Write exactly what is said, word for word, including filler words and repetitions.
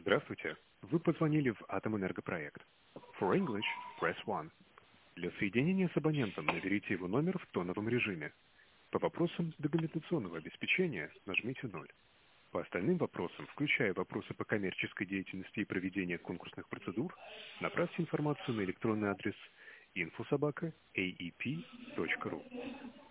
Здравствуйте. Вы позвонили в Атомэнергопроект. For English, press one. Для соединения с абонентом наберите его номер в тоновом режиме. По вопросам документационного обеспечения нажмите ноль. По остальным вопросам, включая вопросы по коммерческой деятельности и проведения конкурсных процедур, направьте информацию на электронный адрес info собака a e p точка ru.